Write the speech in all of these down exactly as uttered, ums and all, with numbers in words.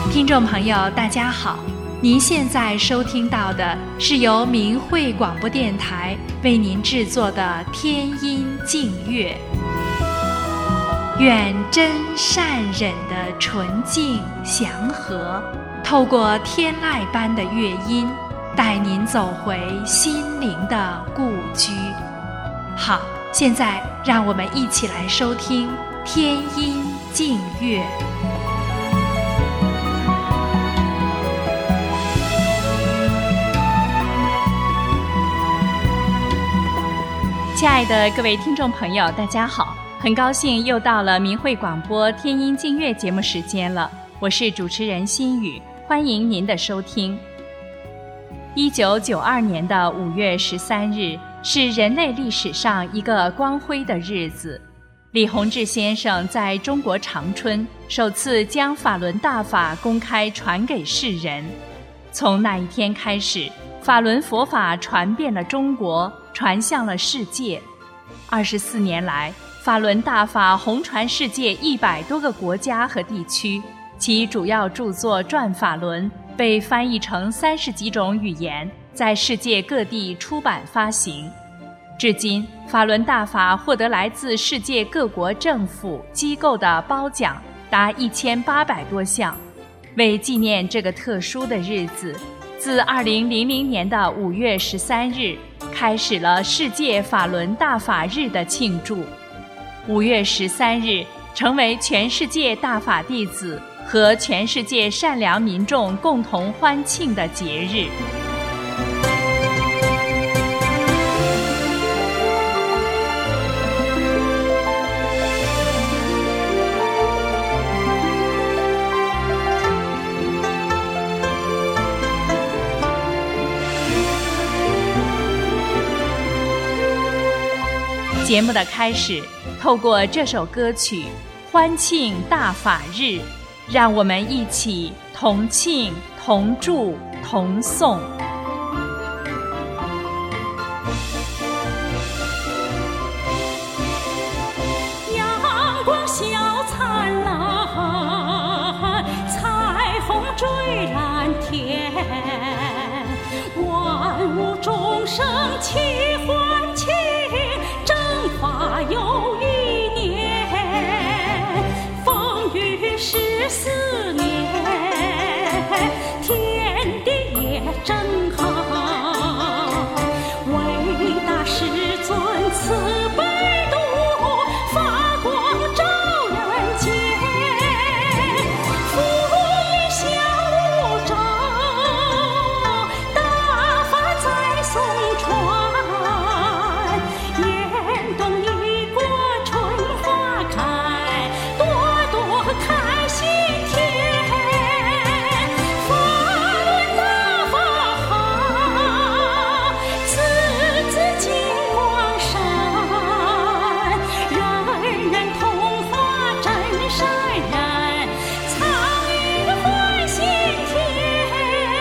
听众朋友大家好，您现在收听到的是由明慧广播电台为您制作的天音净乐。愿真善忍的纯净祥和，透过天籁般的乐音，带您走回心灵的故居。好，现在让我们一起来收听天音净乐。亲爱的各位听众朋友，大家好，很高兴又到了明慧广播天音净乐节目时间了，我是主持人心雨，欢迎您的收听。一九九二年的五月十三日是人类历史上一个光辉的日子，李洪志先生在中国长春首次将法轮大法公开传给世人。从那一天开始，法轮佛法传遍了中国，传向了世界。二十四年来，法轮大法红传世界一百多个国家和地区，其主要著作《转法轮》被翻译成三十几种语言，在世界各地出版发行。至今，法轮大法获得来自世界各国政府机构的褒奖达一千八百多项。为纪念这个特殊的日子，自二零零零年的五月十三日开始了世界法轮大法日的庆祝。五月十三日成为全世界大法弟子和全世界善良民众共同欢庆的节日。节目的开始，透过这首歌曲欢庆大法日，让我们一起同庆同祝同颂。 阳光笑灿烂，彩虹缀蓝天，万物众生齐欢庆，正法又一年，风雨十四年，天地也真好，伟大师尊慈悲度，发光照人间，福利享无照，大法在颂传，严冬一过春花开，朵朵开心田，法轮大法好，字字金光闪，人人同发真善人，苍云欢喜天。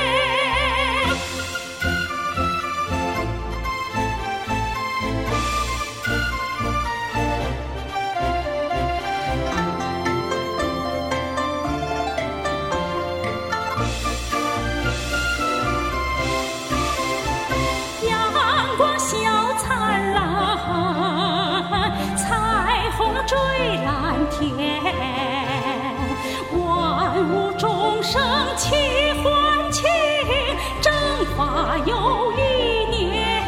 阳光笑灿烂，彩虹缀蓝天，万物众生齐欢庆，正法又一年，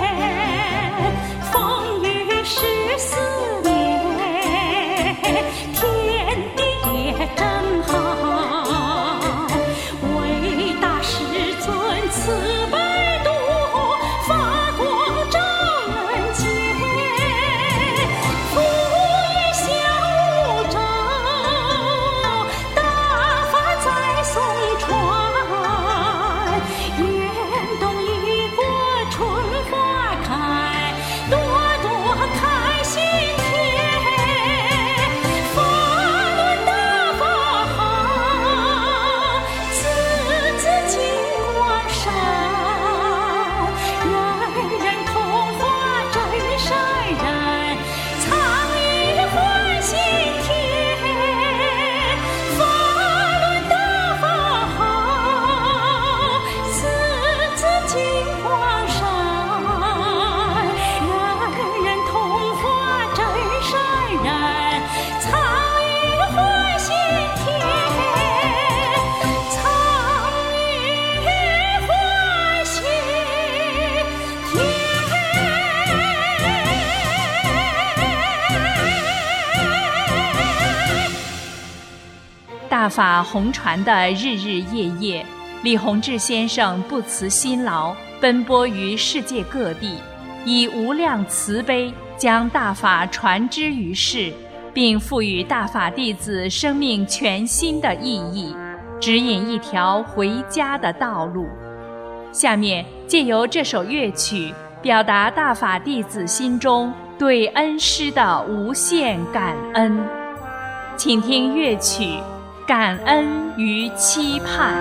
风雨十四年，天地也真好，伟大师尊慈悲度，发光照人间，福利享无照，大法在颂传， 大法弘传的日日夜夜，李洪志先生不辞辛劳，奔波于世界各地，以无量慈悲将大法传之于世，并赋予大法弟子生命全新的意义，指引一条回家的道路。下面借由这首乐曲，表达大法弟子心中对恩师的无限感恩。请听乐曲《感恩与期盼》。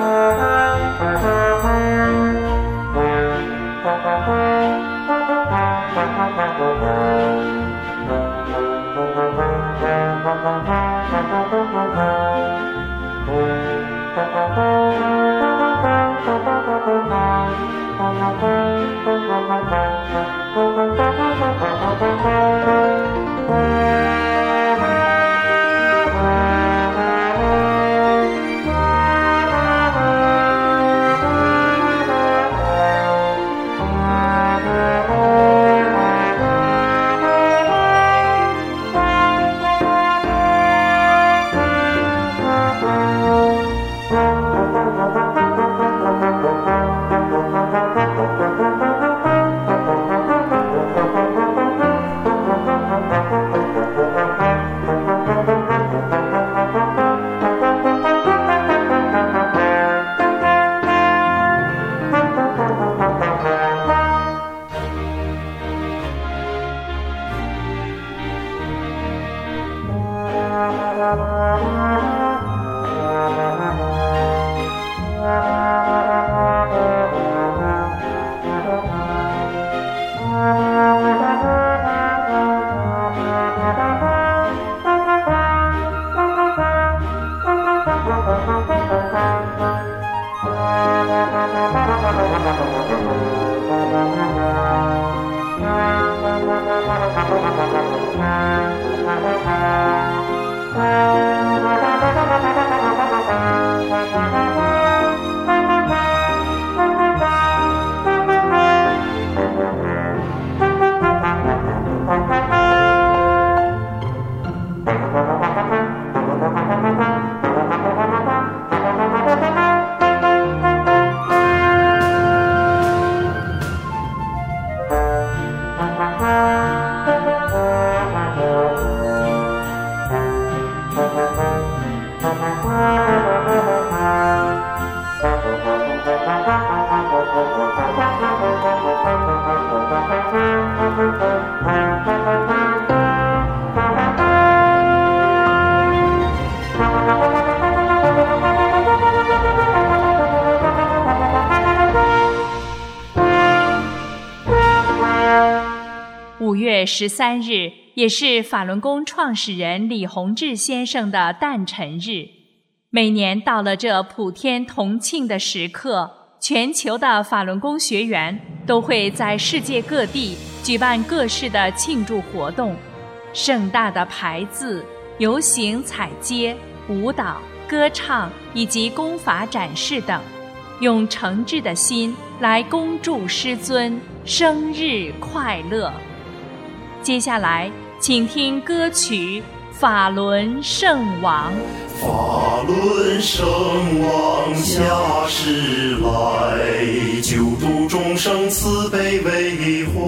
五月十三日也是法轮功创始人李洪志先生的诞辰日。每年到了这普天同庆的时刻，全球的法轮功学员都会在世界各地举办各式的庆祝活动，盛大的牌子、游行、踩街、舞蹈、歌唱以及功法展示等，用诚挚的心来恭祝师尊生日快乐。接下来请听歌曲《法轮圣王》。 法轮圣王下世来，救度众生慈悲为怀，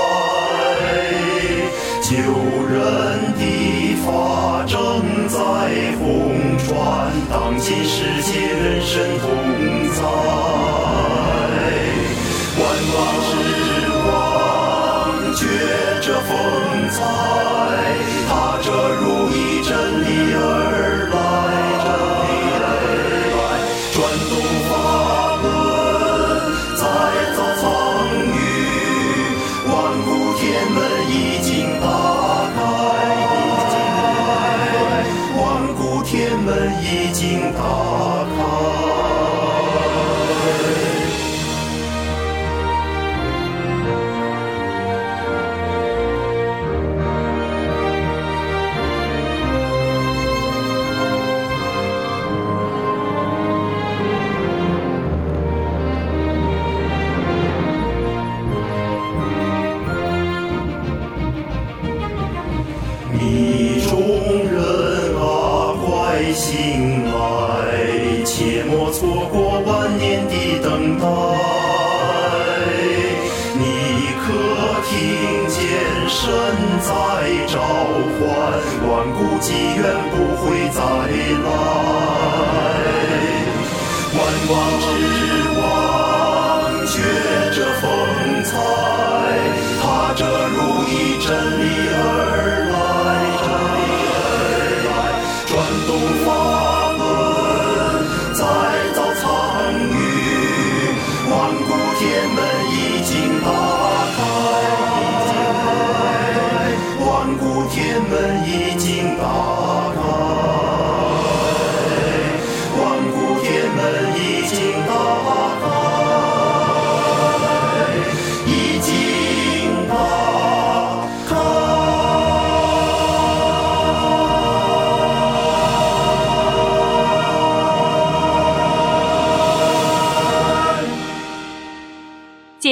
救人的法正在弘传，当今世界人神同在，万王之王觉着风采，踏着如意真理而来，转动法轮再造苍宇，万古天门已经打开，万古天门已经打开。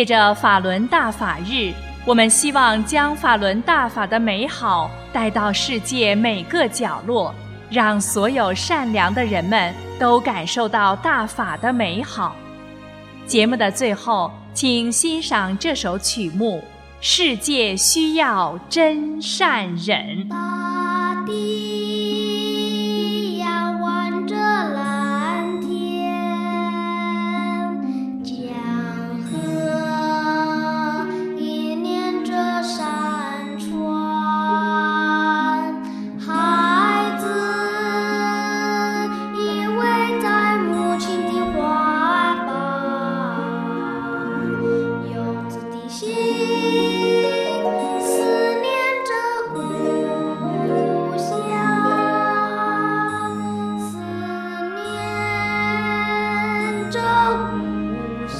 借着法轮大法日，我们希望将法轮大法的美好带到世界每个角落，让所有善良的人们都感受到大法的美好。节目的最后，请欣赏这首曲目《世界需要真善人》。 大地仰望着蓝天，江河依恋着山川，孩子依偎在母亲的怀抱，游子的心思念着故乡，思念着故乡。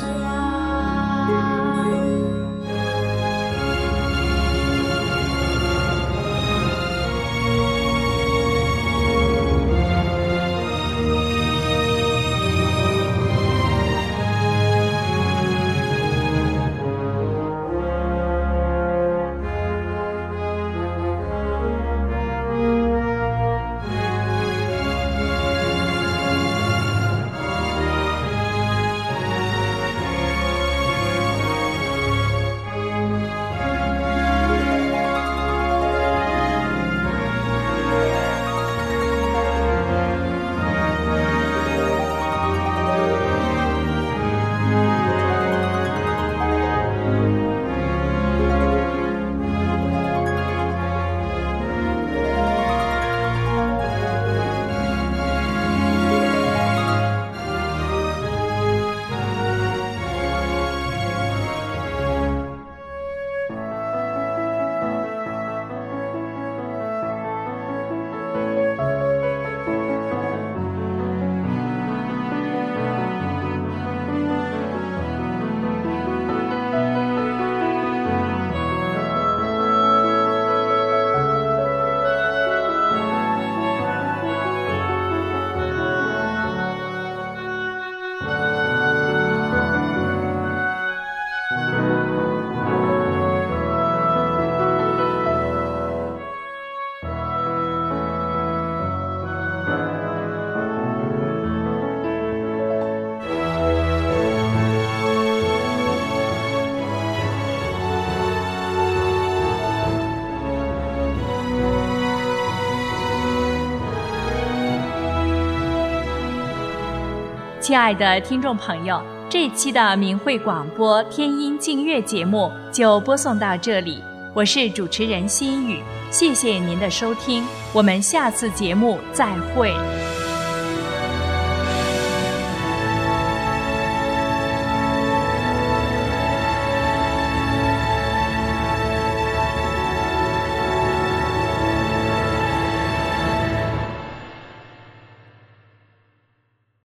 亲爱的听众朋友，这期的明慧广播天音净月节目就播送到这里，我是主持人心雨，谢谢您的收听，我们下次节目再会。